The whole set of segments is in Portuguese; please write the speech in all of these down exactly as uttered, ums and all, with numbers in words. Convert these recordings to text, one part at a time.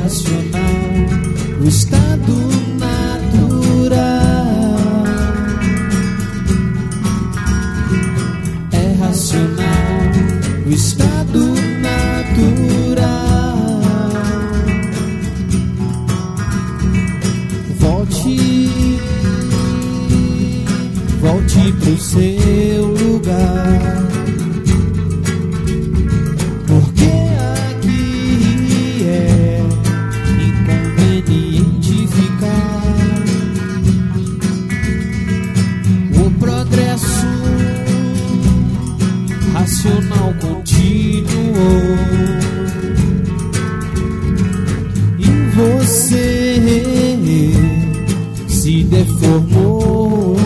racional o estado natural. É racional o estado natural. Volte, volte pro seu lugar. Racional continuou e você se deformou.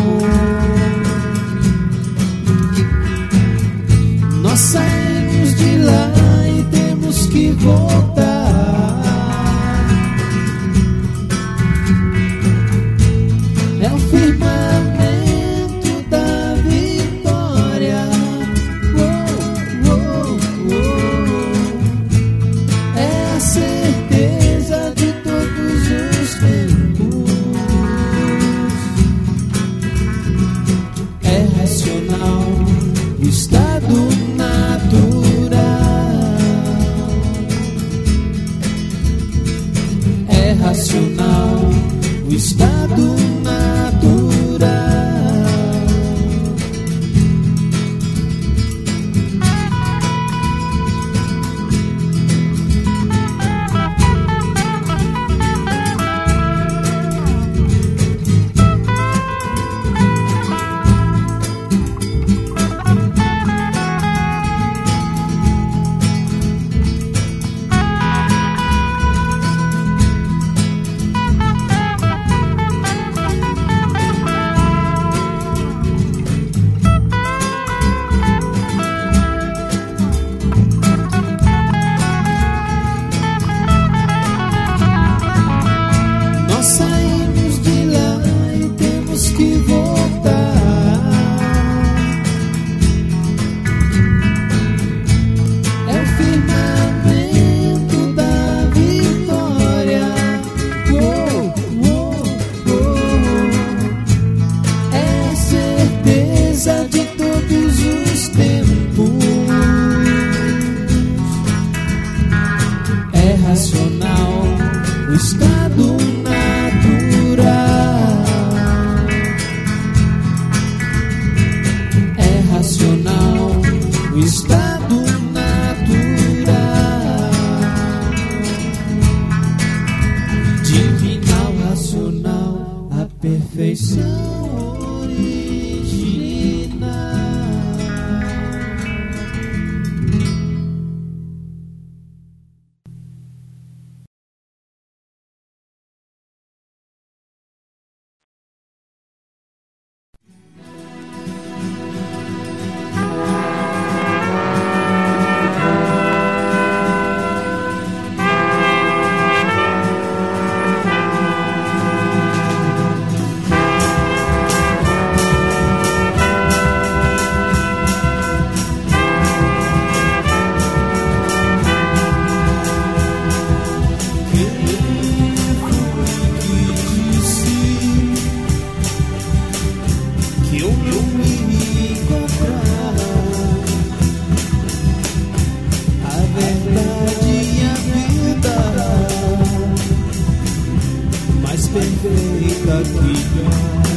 Nós saímos de lá e temos que voltar. É o firmamento da vitória. O estado natural é racional, o estado natural. De todos os tempos é racional o estado natural. É racional o estado natural. Divinal, racional, a perfeição. Perfeita que